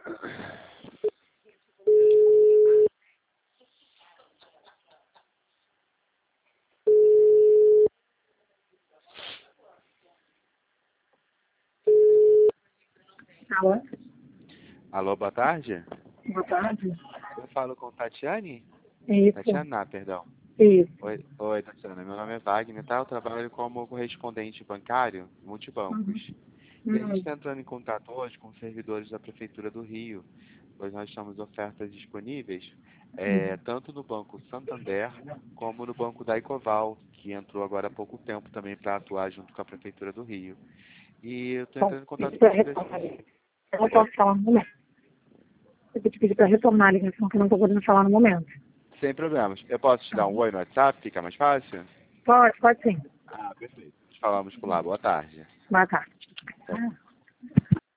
Alô? Alô, boa tarde. Boa tarde. Eu falo com Tatiane? Isso. Tatiana, perdão. Isso. Oi, Tatiana. Meu nome é Wagner, tá? Eu trabalho como correspondente bancário, multibancos. E a gente está entrando em contato hoje com os servidores da Prefeitura do Rio, pois nós temos ofertas disponíveis, tanto no Banco Santander, como no Banco da Ecoval, que entrou agora há pouco tempo também para atuar junto com a Prefeitura do Rio. E eu estou entrando em contato com vocês. Eu não posso falar no momento. Eu vou te pedir para retornar a ligação, que eu não estou podendo falar no momento. Sem problemas. Eu posso te dar um oi no WhatsApp? Fica mais fácil? Pode sim. Ah, perfeito. Falamos por lá. Boa tarde. Boa tarde.